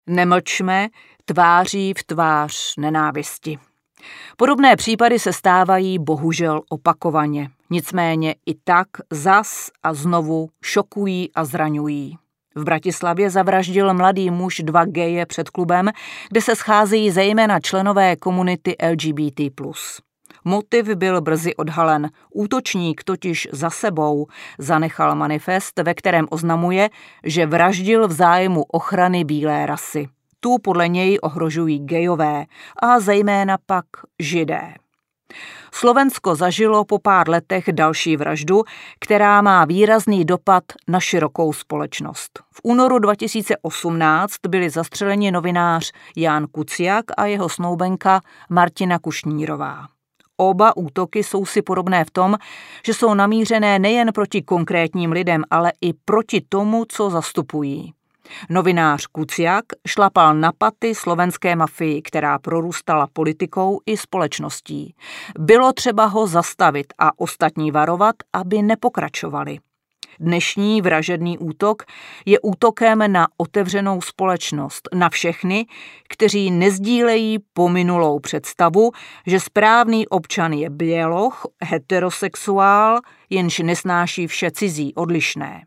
Nemlčme tváří v tvář nenávisti. Podobné případy se stávají bohužel opakovaně. Nicméně i tak zas a znovu šokují a zraňují. V Bratislavě zavraždil mladý muž 2 geje před klubem, kde se scházejí zejména členové komunity LGBT+. Motiv byl brzy odhalen. Útočník totiž za sebou zanechal manifest, ve kterém oznamuje, že vraždil v zájmu ochrany bílé rasy. Tu podle něj ohrožují gejové a zejména pak Židé. Slovensko zažilo po pár letech další vraždu, která má výrazný dopad na širokou společnost. V únoru 2018 byli zastřeleni novinář Ján Kuciak a jeho snoubenka Martina Kušnírová. Oba útoky jsou si podobné v tom, že jsou namířené nejen proti konkrétním lidem, ale i proti tomu, co zastupují. Novinář Kuciak šlapal na paty slovenské mafii, která prorůstala politikou i společností. Bylo třeba ho zastavit a ostatní varovat, aby nepokračovali. Dnešní vražedný útok je útokem na otevřenou společnost, na všechny, kteří nezdílejí pominulou představu, že správný občan je běloch, heterosexuál, jenž nesnáší vše cizí, odlišné.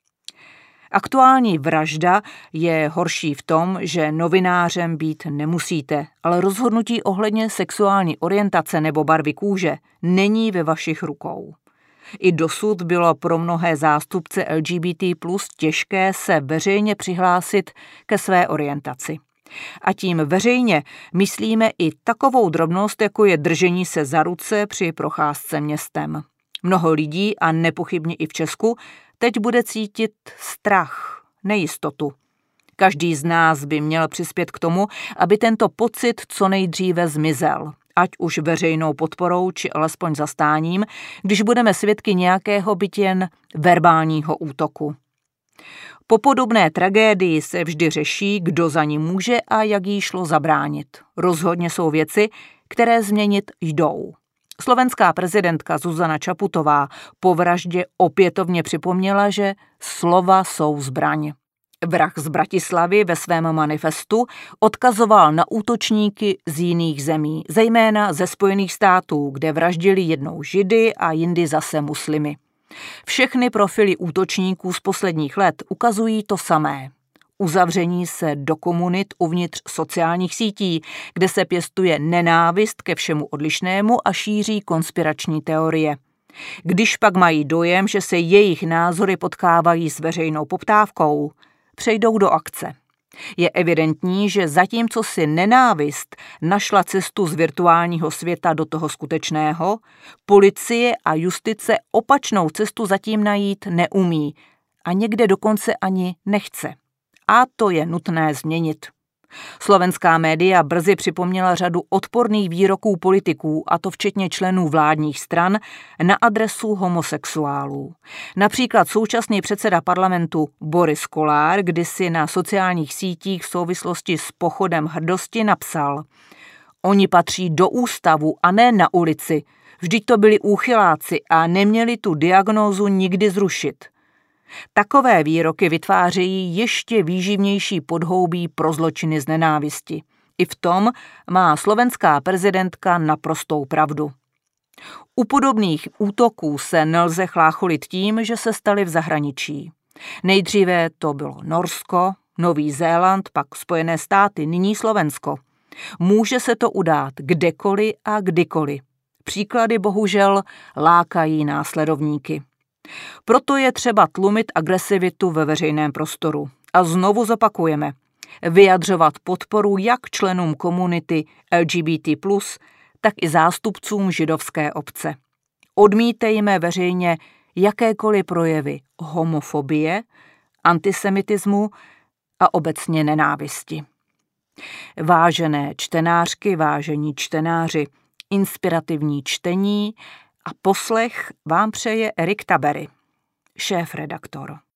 Aktuální vražda je horší v tom, že novinářem být nemusíte, ale rozhodnutí ohledně sexuální orientace nebo barvy kůže není ve vašich rukou. I dosud bylo pro mnohé zástupce LGBT+ těžké se veřejně přihlásit ke své orientaci. A tím veřejně myslíme i takovou drobnost, jako je držení se za ruce při procházce městem. Mnoho lidí, a nepochybně i v Česku, teď bude cítit strach, nejistotu. Každý z nás by měl přispět k tomu, aby tento pocit co nejdříve zmizel, ať už veřejnou podporou, či alespoň zastáním, když budeme svědky nějakého byť jen verbálního útoku. Po podobné tragédii se vždy řeší, kdo za ní může a jak jí šlo zabránit. Rozhodně jsou věci, které změnit jdou. Slovenská prezidentka Zuzana Čaputová po vraždě opětovně připomněla, že slova jsou zbraň. Vrah z Bratislavy ve svém manifestu odkazoval na útočníky z jiných zemí, zejména ze Spojených států, kde vraždili jednou Židy a jindy zase muslimy. Všechny profily útočníků z posledních let ukazují to samé. Uzavření se do komunit uvnitř sociálních sítí, kde se pěstuje nenávist ke všemu odlišnému a šíří konspirační teorie. Když pak mají dojem, že se jejich názory potkávají s veřejnou poptávkou, přejdou do akce. Je evidentní, že zatímco si nenávist našla cestu z virtuálního světa do toho skutečného, policie a justice opačnou cestu zatím najít neumí a někde dokonce ani nechce. A to je nutné změnit. Slovenská média brzy připomněla řadu odporných výroků politiků, a to včetně členů vládních stran, na adresu homosexuálů. Například současný předseda parlamentu Boris Kolár kdysi na sociálních sítích v souvislosti s pochodem hrdosti napsal: Oni patří do ústavu a ne na ulici. Vždyť to byli úchyláci a neměli tu diagnózu nikdy zrušit. Takové výroky vytvářejí ještě výživnější podhoubí pro zločiny z nenávisti. I v tom má slovenská prezidentka naprostou pravdu. U podobných útoků se nelze chlácholit tím, že se staly v zahraničí. Nejdříve to bylo Norsko, Nový Zéland, pak Spojené státy, nyní Slovensko. Může se to udát kdekoliv a kdykoliv. Příklady bohužel lákají následovníky. Proto je třeba tlumit agresivitu ve veřejném prostoru. A znovu zopakujeme, vyjadřovat podporu jak členům komunity LGBT+, tak i zástupcům židovské obce. Odmítejme veřejně jakékoliv projevy homofobie, antisemitismu a obecně nenávisti. Vážené čtenářky, vážení čtenáři, inspirativní čtení a poslech vám přeje Erik Tabery, šéfredaktor.